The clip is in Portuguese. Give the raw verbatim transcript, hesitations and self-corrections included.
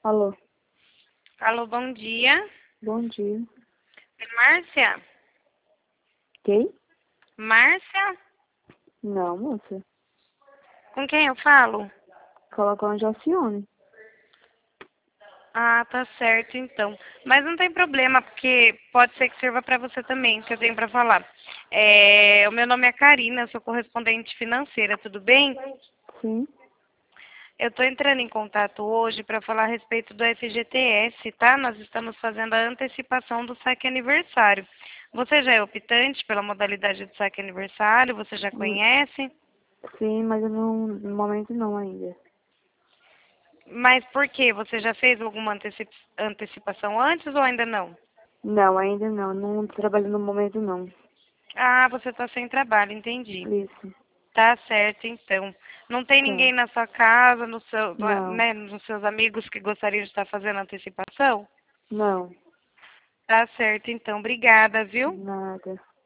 Alô, Alô, bom dia. bom dia. É Márcia? Quem? Márcia? Não, moça. Com quem eu falo? Colocou um Jacione. Ah, tá certo então. Mas não tem problema, porque pode ser que sirva para você também, que eu tenho para falar. É, o meu nome é Karina, sou correspondente financeira, tudo bem? Sim. Eu estou entrando em contato hoje para falar a respeito do F G T S, tá? Nós estamos fazendo a antecipação do saque aniversário. Você já é optante pela modalidade de saque aniversário? Você já Hum, conhece? Sim, mas eu não, no momento não ainda. Mas por quê? Você já fez alguma anteci- antecipação antes ou ainda não? Não, ainda não. Não trabalho no momento não. Ah, você está sem trabalho, entendi. Isso. Tá certo, então. Não tem Tá. ninguém na sua casa, no seu, Não. né, nos seus amigos que gostariam de estar fazendo antecipação? Não. Tá certo, então. Obrigada, viu? Nada.